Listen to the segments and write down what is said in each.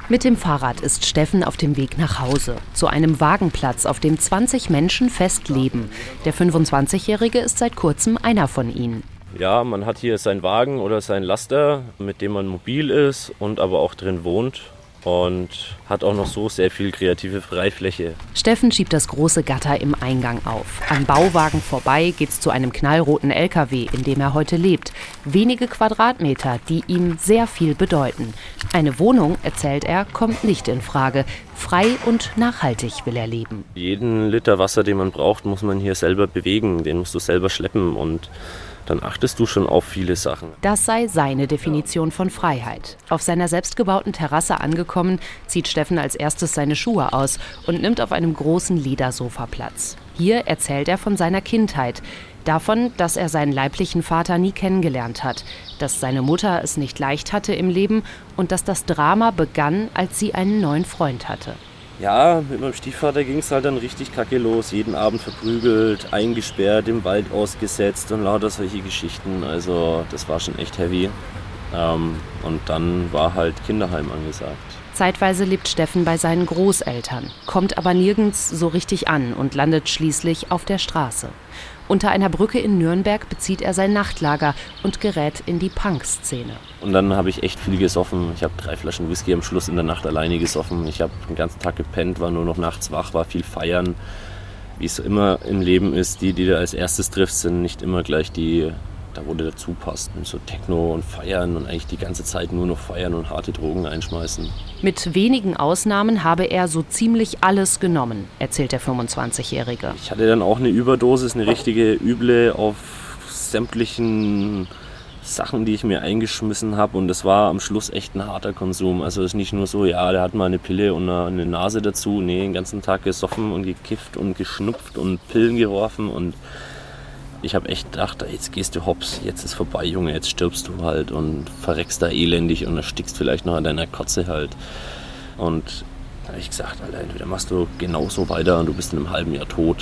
Mit dem Fahrrad ist Steffen auf dem Weg nach Hause, zu einem Wagenplatz, auf dem 20 Menschen fest leben. Der 25-Jährige ist seit kurzem einer von ihnen. Ja, man hat hier seinen Wagen oder seinen Laster, mit dem man mobil ist und aber auch drin wohnt. Und hat auch noch so sehr viel kreative Freifläche. Steffen schiebt das große Gatter im Eingang auf. Am Bauwagen vorbei geht's zu einem knallroten LKW, in dem er heute lebt. Wenige Quadratmeter, die ihm sehr viel bedeuten. Eine Wohnung, erzählt er, kommt nicht in Frage. Frei und nachhaltig will er leben. Jeden Liter Wasser, den man braucht, muss man hier selber bewegen. Den musst du selber schleppen und dann achtest du schon auf viele Sachen. Das sei seine Definition von Freiheit. Auf seiner selbstgebauten Terrasse angekommen, zieht Steffen als erstes seine Schuhe aus und nimmt auf einem großen Ledersofa Platz. Hier erzählt er von seiner Kindheit. Davon, dass er seinen leiblichen Vater nie kennengelernt hat, dass seine Mutter es nicht leicht hatte im Leben und dass das Drama begann, als sie einen neuen Freund hatte. Ja, mit meinem Stiefvater ging es halt dann richtig kacke los. Jeden Abend verprügelt, eingesperrt, im Wald ausgesetzt und lauter solche Geschichten. Also das war schon echt heavy. Und dann war halt Kinderheim angesagt. Zeitweise lebt Steffen bei seinen Großeltern, kommt aber nirgends so richtig an und landet schließlich auf der Straße. Unter einer Brücke in Nürnberg bezieht er sein Nachtlager und gerät in die Punk-Szene. Und dann habe ich echt viel gesoffen. Ich habe 3 Flaschen Whisky am Schluss in der Nacht alleine gesoffen. Ich habe den ganzen Tag gepennt, war nur noch nachts wach, war viel feiern. Wie es immer im Leben ist, die du als erstes triffst, sind nicht immer gleich die, da wo du dazu passt. Und so Techno und feiern und eigentlich die ganze Zeit nur noch feiern und harte Drogen einschmeißen. Mit wenigen Ausnahmen habe er so ziemlich alles genommen, erzählt der 25-Jährige. Ich hatte dann auch eine Überdosis, eine richtige üble auf sämtlichen Sachen, die ich mir eingeschmissen habe. Und das war am Schluss echt ein harter Konsum. Also es ist nicht nur so, ja, der hat mal eine Pille und eine Nase dazu. Nee, den ganzen Tag gesoffen und gekifft und geschnupft und Pillen geworfen. Und ich habe echt gedacht, jetzt gehst du hops, jetzt ist vorbei, Junge, jetzt stirbst du halt und verreckst da elendig und erstickst vielleicht noch an deiner Kotze halt. Und da habe ich gesagt, Alter, entweder machst du genauso weiter und du bist in einem halben Jahr tot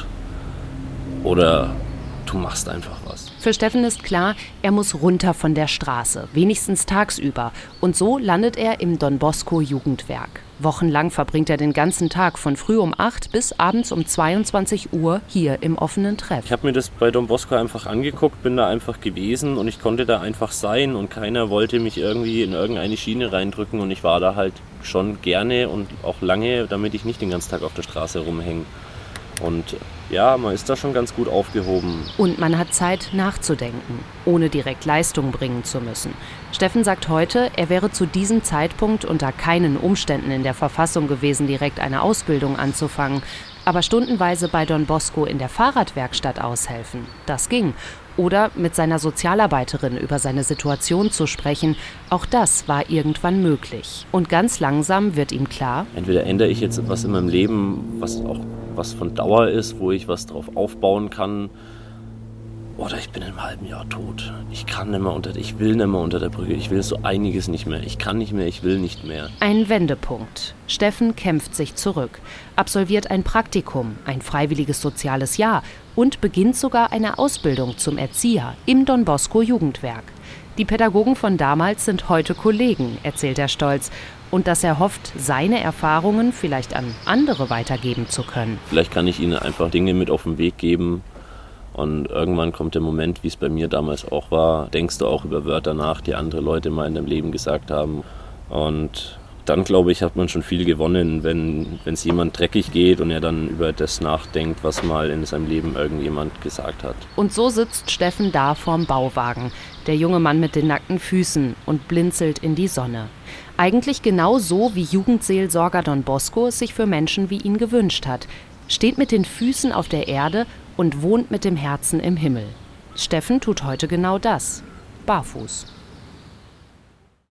oder du machst einfach was. Für Steffen ist klar, er muss runter von der Straße, wenigstens tagsüber. Und so landet er im Don Bosco Jugendwerk. Wochenlang verbringt er den ganzen Tag von früh um 8 bis abends um 22 Uhr hier im offenen Treff. Ich habe mir das bei Don Bosco einfach angeguckt, bin da einfach gewesen und ich konnte da einfach sein und keiner wollte mich irgendwie in irgendeine Schiene reindrücken und ich war da halt schon gerne und auch lange, damit ich nicht den ganzen Tag auf der Straße rumhänge. Und ja, man ist da schon ganz gut aufgehoben. Und man hat Zeit nachzudenken, ohne direkt Leistung bringen zu müssen. Steffen sagt heute, er wäre zu diesem Zeitpunkt unter keinen Umständen in der Verfassung gewesen, direkt eine Ausbildung anzufangen. Aber stundenweise bei Don Bosco in der Fahrradwerkstatt aushelfen, das ging. Oder mit seiner Sozialarbeiterin über seine Situation zu sprechen, auch das war irgendwann möglich. Und ganz langsam wird ihm klar: Entweder ändere ich jetzt etwas in meinem Leben, was auch was von Dauer ist, wo ich was drauf aufbauen kann, oder ich bin in einem halben Jahr tot. Ich will nicht mehr unter der Brücke, ich will so einiges nicht mehr. Ich kann nicht mehr, ich will nicht mehr. Ein Wendepunkt. Steffen kämpft sich zurück, absolviert ein Praktikum, ein freiwilliges soziales Jahr und beginnt sogar eine Ausbildung zum Erzieher im Don Bosco Jugendwerk. Die Pädagogen von damals sind heute Kollegen, erzählt er stolz. Und dass er hofft, seine Erfahrungen vielleicht an andere weitergeben zu können. Vielleicht kann ich ihnen einfach Dinge mit auf den Weg geben. Und irgendwann kommt der Moment, wie es bei mir damals auch war, denkst du auch über Wörter nach, die andere Leute mal in deinem Leben gesagt haben. Und dann, glaube ich, hat man schon viel gewonnen, wenn es jemand dreckig geht und er dann über das nachdenkt, was mal in seinem Leben irgendjemand gesagt hat. Und so sitzt Steffen da vorm Bauwagen, der junge Mann mit den nackten Füßen, und blinzelt in die Sonne. Eigentlich genau so, wie Jugendseelsorger Don Bosco es sich für Menschen wie ihn gewünscht hat. Steht mit den Füßen auf der Erde und wohnt mit dem Herzen im Himmel. Steffen tut heute genau das, barfuß.